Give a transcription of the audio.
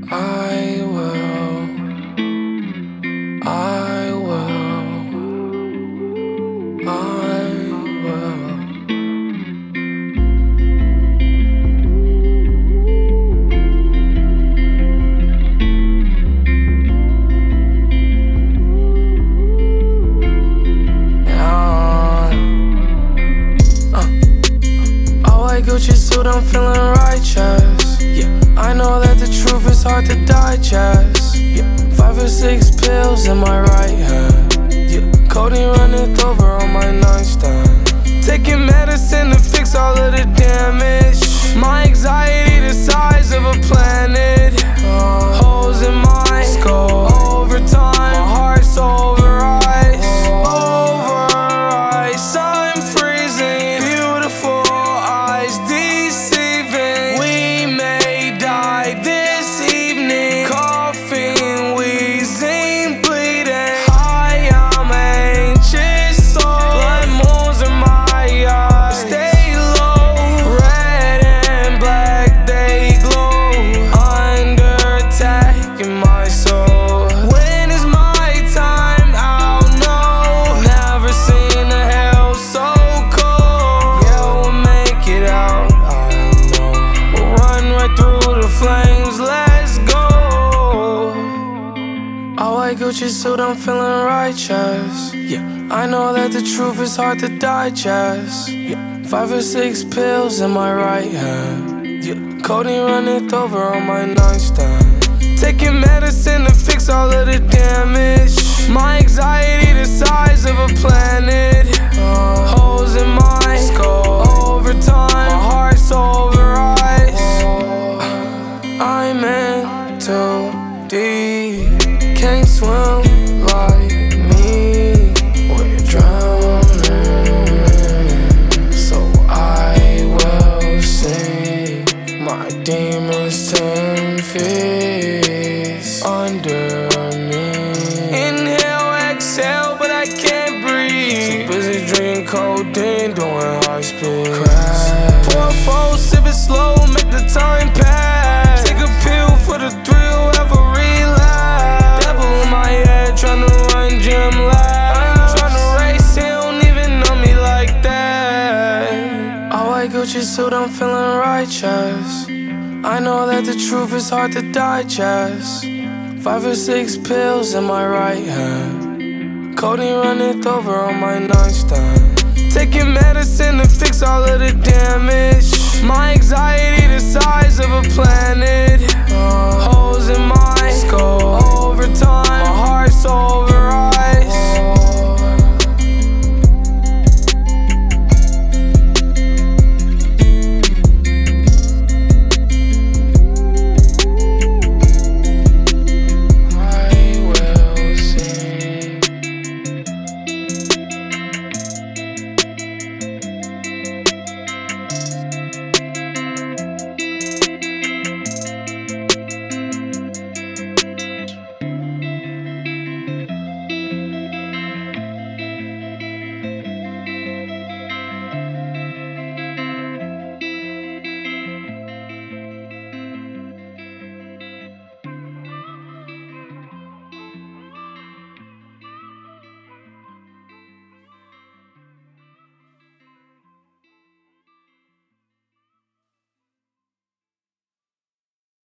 I will, I will, I will. Gucci suit, I'm feeling righteous. Yeah, I know that the truth is hard to digest. Yeah, 5 or 6 pills in my right hand. Yeah, codeine running over on my nightstand. Taking medicine to fix all of the damage. My anxiety the size of a planet. Holes in my skull. Overtime, my heart's over ice. Over ice, I'm freezing. Beautiful eyes deceiving. We may die this evening. Coughing, wheezing, bleeding. I am anxious, so blood moons in my eyes. Stay low, red and black, they glow. Under attack in my soul. When is my time? I'll know. Never seen a hell so cold. Yeah, we'll make it out, I know. We'll run right through the flames, let's go. All white Gucci suit, I'm feeling righteous. Yeah, I know that the truth is hard to digest. Yeah, 5 or 6 pills in my right hand. Yeah, codeine running over on my nightstand. Taking medicine to fix all of the damage. My anxiety the size of a planet. Holes in my skull. Overtime, my heart's over ice. I'm in too deep. Can't swim like me. We're drowning. So I will sing. My demons 10 feet under me. Inhale, exhale, but I can't breathe. Too busy drinking codeine, doing high speed. Crash. Pour a four, sip it slow, make the time pass. Take a pill for the thrill, have a relapse. Devil in my head, tryna run gym laps. Tryna race, he don't even know me like that. All white Gucci suit, I'm feeling righteous. I know that the truth is hard to digest. 5 or 6 pills in my right hand. Codeine running over on my nightstand. Taking medicine to fix all of the damage. My anxiety